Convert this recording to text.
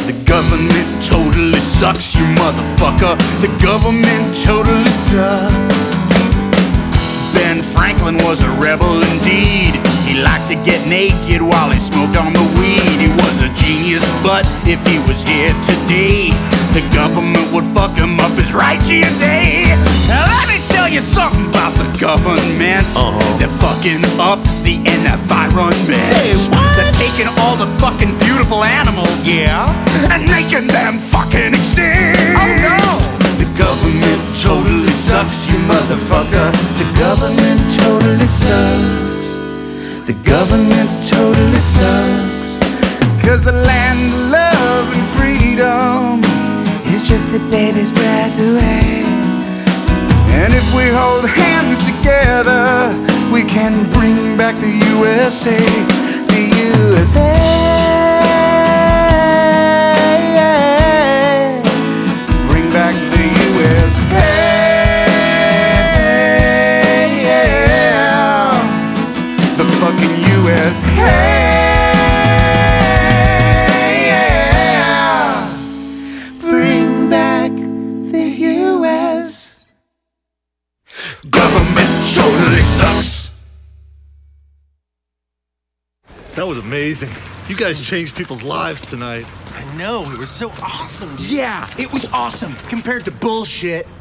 The government totally sucks, you motherfucker. The government totally sucks. Ben Franklin was a rebel indeed. He liked to get naked while he smoked on the weed. He was a genius, but if he was here today, the government would fuck him up as right, GSA. Now let me tell you something about the government. They're fucking up the environment. They're taking all the fucking beautiful animals, and making them fucking extinct. Oh no! The government totally sucks, you motherfucker. The government totally sucks. The government totally sucks. 'Cause the land of love and freedom is just a baby's breath away. And if we hold hands together, we can bring back the USA. The USA. Bring back the USA. The fucking USA. Bring back the US. Government totally sucks. That was amazing. You guys changed people's lives tonight. I know, it was so awesome. Yeah, it was awesome compared to bullshit.